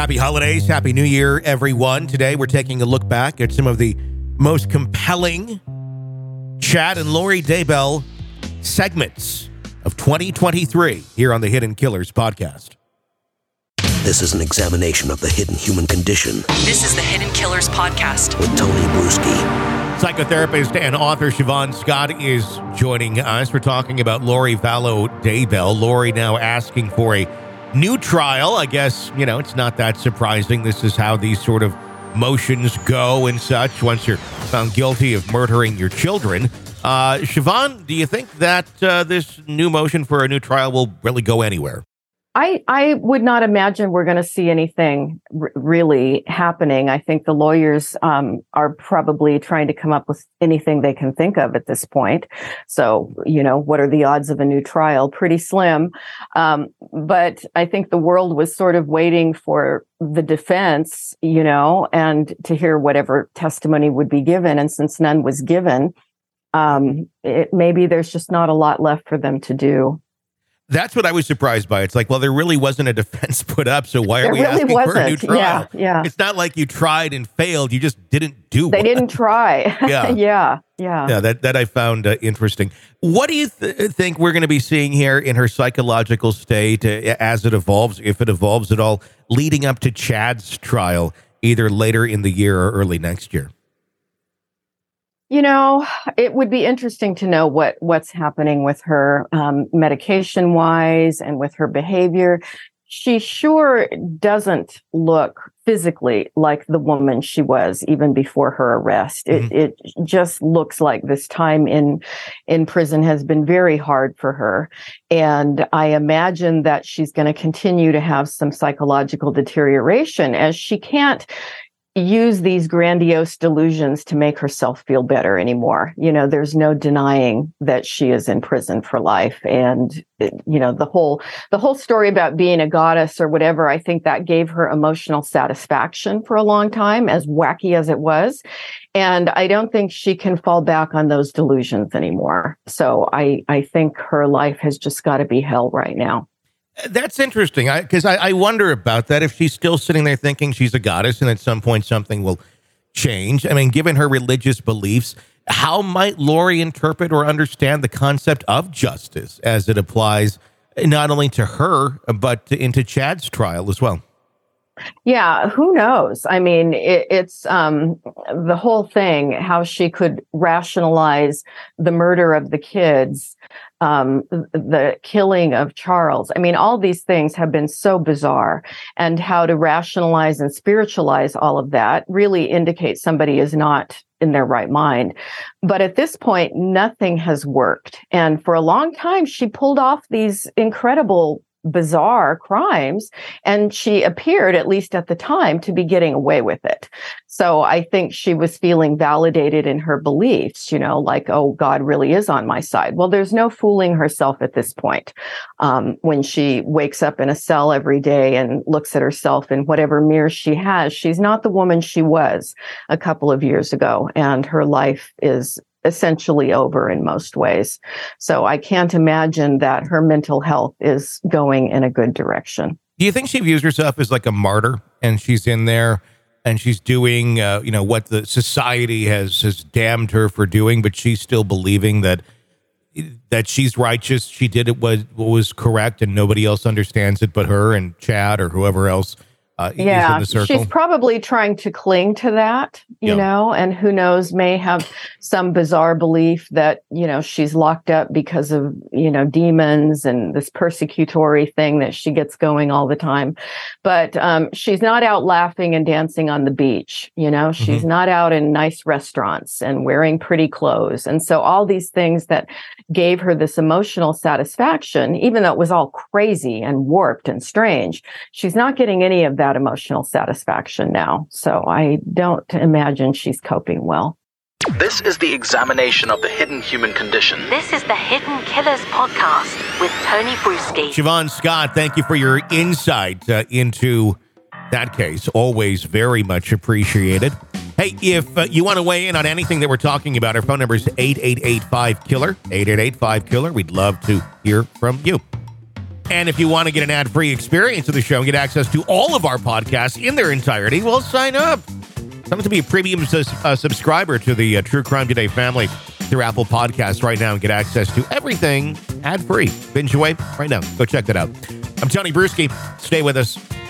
Happy holidays. Happy New Year, everyone. Today, we're taking a look back at some of the most compelling Chad and Lori Daybell segments of 2023 here on the Hidden Killers podcast. This is an examination of the hidden human condition. This is the Hidden Killers podcast with Tony Bruschi. Psychotherapist and author Siobhan Scott is joining us. We're talking about Lori Vallow Daybell. Lori now asking for a new trial. I guess, it's not that surprising. This is how these sort of motions go and such once you're found guilty of murdering your children. Siobhan, do you think that this new motion for a new trial will really go anywhere? I would not imagine we're going to see anything really happening. I think the lawyers are probably trying to come up with anything they can think of at this point. So, what are the odds of a new trial? Pretty slim. But I think the world was sort of waiting for the defense, and to hear whatever testimony would be given. And since none was given, maybe there's just not a lot left for them to do. That's what I was surprised by. It's like, well, there really wasn't a defense put up, so why are we asking for a new trial? Yeah. It's not like you tried and failed. You just didn't do They one. didn't try. Yeah. Yeah, that I found interesting. What do you think we're going to be seeing here in her psychological state as it evolves, if it evolves at all, leading up to Chad's trial, either later in the year or early next year? It would be interesting to know what's happening with her medication-wise and with her behavior. She sure doesn't look physically like the woman she was even before her arrest. It just looks like this time in prison has been very hard for her. And I imagine that she's going to continue to have some psychological deterioration as she can't use these grandiose delusions to make herself feel better anymore. There's no denying that she is in prison for life. And, the whole story about being a goddess or whatever, I think that gave her emotional satisfaction for a long time, as wacky as it was. And I don't think she can fall back on those delusions anymore. So I think her life has just got to be hell right now. That's interesting, because I wonder about that. If she's still sitting there thinking she's a goddess and at some point something will change. I mean, given her religious beliefs, how might Lori interpret or understand the concept of justice as it applies not only to her, but into Chad's trial as well? Yeah, who knows? I mean, it's the whole thing, how she could rationalize the murder of the kids, the killing of Charles. I mean, all these things have been so bizarre, and how to rationalize and spiritualize all of that really indicates somebody is not in their right mind. But at this point, nothing has worked. And for a long time, she pulled off these incredible bizarre crimes, and she appeared, at least at the time, to be getting away with it. So I think she was feeling validated in her beliefs, like, oh, God really is on my side. Well, there's no fooling herself at this point. When she wakes up in a cell every day and looks at herself in whatever mirror she has, she's not the woman she was a couple of years ago, and her life is essentially over in most ways. So I can't imagine that her mental health is going in a good direction. Do you think she views herself as like a martyr, and she's in there and she's doing, what the society has damned her for doing, but she's still believing that she's righteous, she did it what was correct, and nobody else understands it but her and Chad or whoever else is in the circle? She's probably trying to cling to that, you know, and who knows, may have some bizarre belief that, she's locked up because of, demons and this persecutory thing that she gets going all the time. But she's not out laughing and dancing on the beach, she's not out in nice restaurants and wearing pretty clothes. And so all these things that gave her this emotional satisfaction, even though it was all crazy and warped and strange, she's not getting any of that emotional satisfaction now. So I don't imagine she's coping well. This is the examination of the hidden human condition. This is the Hidden Killers podcast with Tony Bruschi. Siobhan Scott, thank you for your insight into that case. Always very much appreciated. Hey, if you want to weigh in on anything that we're talking about, our phone number is 888-5-KILLER, 888-5-KILLER. We'd love to hear from you. And if you want to get an ad-free experience of the show and get access to all of our podcasts in their entirety, well, sign up. Sign up to be a premium subscriber to the True Crime Today family through Apple Podcasts right now and get access to everything ad-free. Binge away right now. Go check that out. I'm Tony Bruschi. Stay with us.